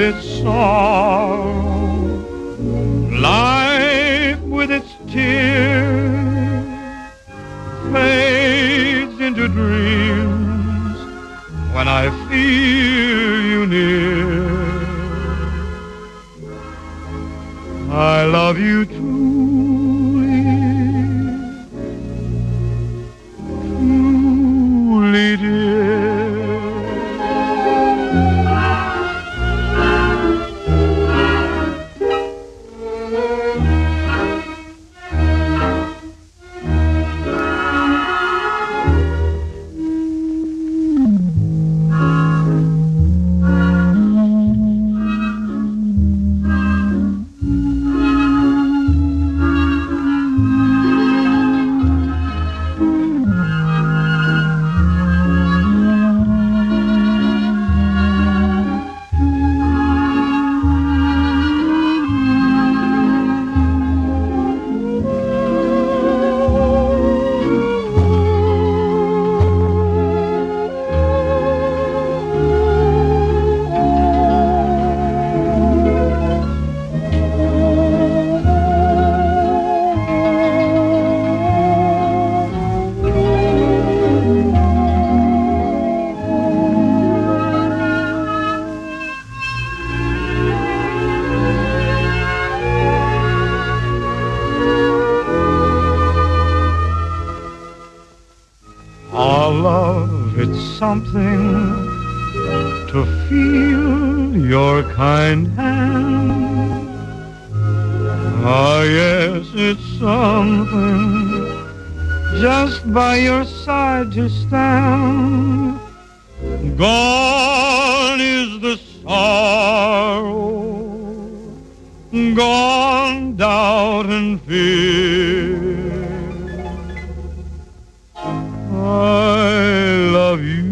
its sorrow, life with its tears fades into dreams when I feel you near. I love you truly, truly, dear. Our love, it's something to feel your kind hand. Ah, yes, it's something just by your side to stand. Gone is the sorrow, gone doubt and fear. I love you